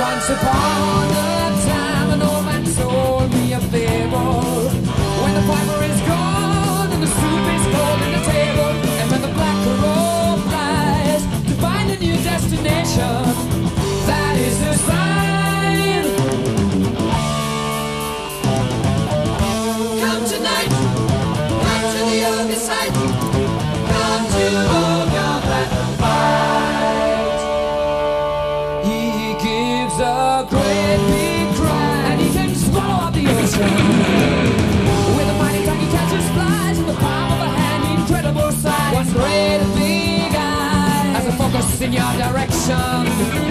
Once upon a time, an old man told me a fable. When the piper is gone and the soup is cold in the table, and when the black crow flies to find a new destination, that is the sign. Come tonight, come to the other side, come to hold your black fight. He gives a great big cry, and he can swallow up the ocean. With a mighty tongue he catches flies in the palm of a hand, incredible size. One great big eye has a focus in your direction.